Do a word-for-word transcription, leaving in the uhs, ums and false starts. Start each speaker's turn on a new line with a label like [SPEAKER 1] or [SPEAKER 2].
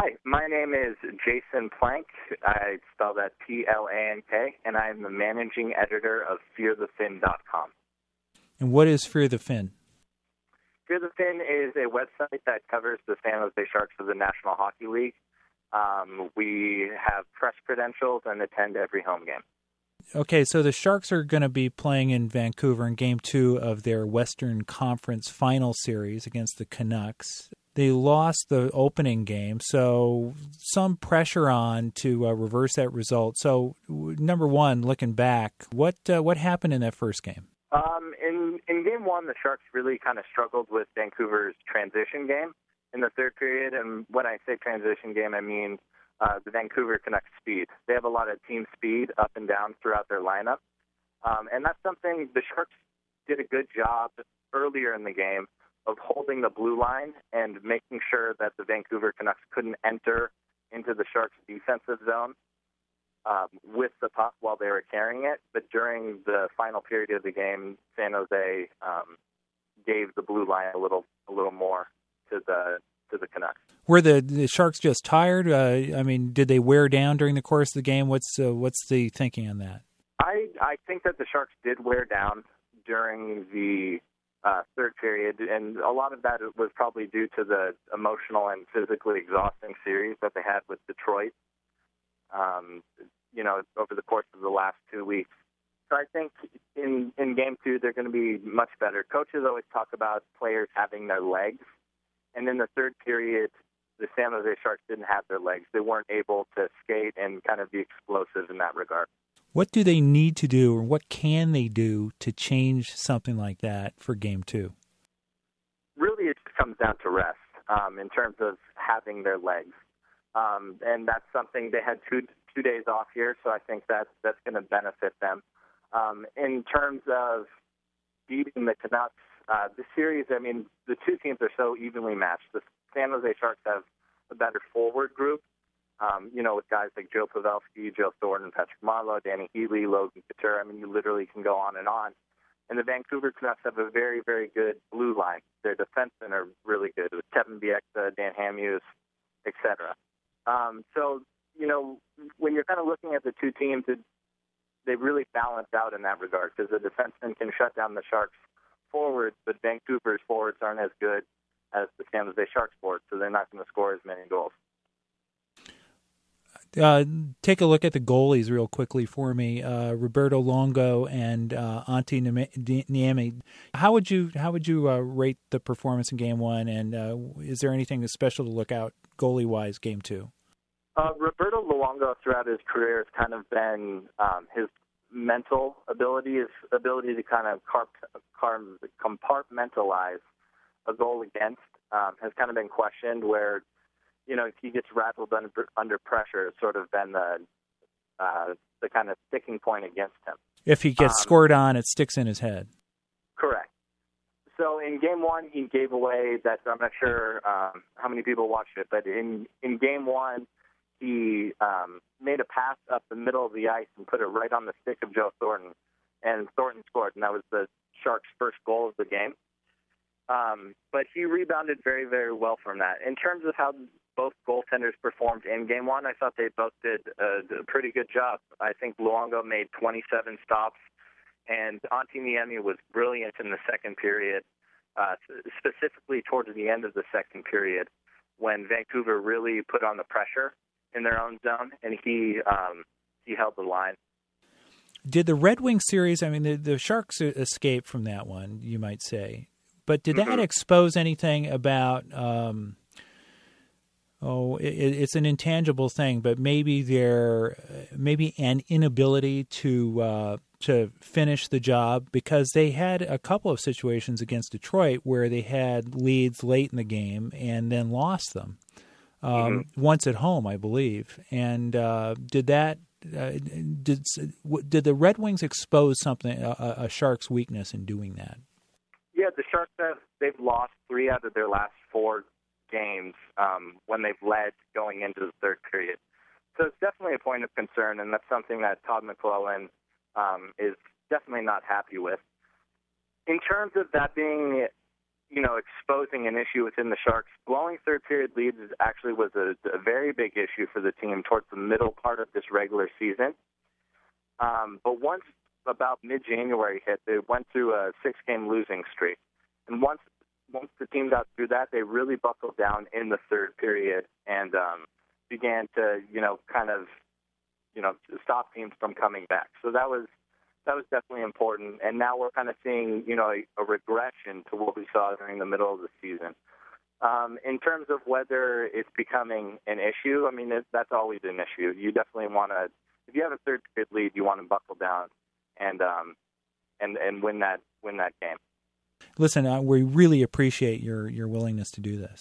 [SPEAKER 1] Hi, my name is Jason Plank. I spell that P L A N K, and I am the managing editor of fear the fin dot com.
[SPEAKER 2] And what is Fear the Fin?
[SPEAKER 1] Fear the Fin is a website that covers the San Jose Sharks of the National Hockey League. Um, we have press credentials and attend every home game.
[SPEAKER 2] Okay, so the Sharks are going to be playing in Vancouver in Game two of their Western Conference Final Series against the Canucks. They lost the opening game, so some pressure on to uh, reverse that result. So, number one, looking back, what uh, what happened in that first game?
[SPEAKER 1] Um, in, in Game one, the Sharks really kind of struggled with Vancouver's transition game in the third period. And when I say transition game, I mean uh, the Vancouver Canucks speed. They have a lot of team speed up and down throughout their lineup. Um, and that's something the Sharks did a good job earlier in the game of holding the blue line and making sure that the Vancouver Canucks couldn't enter into the Sharks' defensive zone um, with the puck while they were carrying it. But during the final period of the game, San Jose um, gave the blue line a little a little more to the to the Canucks.
[SPEAKER 2] Were the, the Sharks just tired? Uh, I mean, did they wear down during the course of the game? What's uh, what's the thinking on that?
[SPEAKER 1] I I think that the Sharks did wear down during the Uh, third period, and a lot of that was probably due to the emotional and physically exhausting series that they had with Detroit, um, you know, over the course of the last two weeks. So I think in, in game two, they're going to be much better. Coaches always talk about players having their legs, and in the third period, the San Jose Sharks didn't have their legs. They weren't able to skate and kind of be explosive in that regard.
[SPEAKER 2] What do they need to do, or what can they do to change something like that for Game two?
[SPEAKER 1] Really, it just comes down to rest um, in terms of having their legs. Um, and that's something they had two two days off here, so I think that's, that's going to benefit them. Um, in terms of beating the Canucks, uh, the series, I mean, the two teams are so evenly matched. The San Jose Sharks have a better forward group. Um, you know, with guys like Joe Pavelski, Joe Thornton, Patrick Marleau, Danny Heatley, Logan Couture. I mean, you literally can go on and on. And the Vancouver Canucks have a very, very good blue line. Their defensemen are really good with Kevin Bieksa, Dan Hamhuis, et cetera. Um, so, you know, when you're kind of looking at the two teams, it, they really balance out in that regard because the defensemen can shut down the Sharks' forwards, but Vancouver's forwards aren't as good as the San Jose Sharks forwards, so they're not going to score as many goals.
[SPEAKER 2] Uh, take a look at the goalies real quickly for me. Uh, Roberto Longo and uh, Antti Niemi. How would you how would you uh, rate the performance in Game One? And uh, is there anything special to look out goalie wise Game Two?
[SPEAKER 1] Uh, Roberto Luongo throughout his career has kind of been um, his mental ability, his ability to kind of carp, carp, compartmentalize a goal against um, has kind of been questioned. Where you know, if he gets rattled under, under pressure, it's sort of been the uh, the kind of sticking point against him.
[SPEAKER 2] If he gets um, scored on, it sticks in his head.
[SPEAKER 1] Correct. So in Game One, he gave away that. I'm not sure um, how many people watched it, but in in Game One, he um, made a pass up the middle of the ice and put it right on the stick of Joe Thornton, and Thornton scored, and that was the Sharks' first goal of the game. Um, but he rebounded very, very well from that. In terms of how both goaltenders performed in Game One, I thought they both did a, a pretty good job. I think Luongo made twenty-seven stops, and Antti Niemi was brilliant in the second period, uh, specifically towards the end of the second period, when Vancouver really put on the pressure in their own zone, and he um, he held the line.
[SPEAKER 2] Did the Red Wing series, I mean, the, the Sharks escaped from that one, you might say, but did
[SPEAKER 1] mm-hmm.
[SPEAKER 2] that expose anything about um, – Oh, it, it's an intangible thing, but maybe there, maybe an inability to uh, to finish the job, because they had a couple of situations against Detroit where they had leads late in the game and then lost them. Um, mm-hmm. Once at home, I believe. And uh, did that uh, did did the Red Wings expose something a, a Sharks' weakness in doing that?
[SPEAKER 1] Yeah, the Sharks have they've lost three out of their last four games um, when they've led going into the third period. So it's definitely a point of concern, and that's something that Todd McLellan um, is definitely not happy with. In terms of that being you know, exposing an issue within the Sharks. Blowing third period leads is actually was a, a very big issue for the team towards the middle part of this regular season. Um, but once about mid-January hit, they went through a six-game losing streak. And once once the team got through that, they really buckled down in the third period and um, began to, you know, kind of, you know, stop teams from coming back. So that was that was definitely important. And now we're kind of seeing, you know, a, a regression to what we saw during the middle of the season. Um, in terms of whether it's becoming an issue, I mean, it, that's always an issue. You definitely want to, if you have a third period lead, you want to buckle down and um, and and win that win that game.
[SPEAKER 2] Listen, uh, we really appreciate your your willingness to do this.